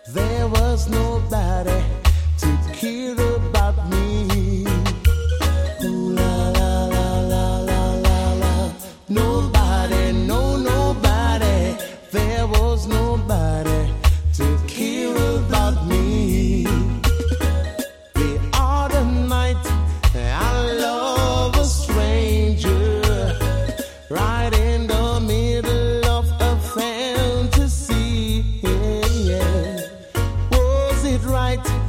there was nobody to care about me. Ooh, la la la la la la la. Nobody, no nobody, there was nobody to care about me. The autumn night, I love a stranger, right in the middle of a fantasy. Yeah, yeah. Was it right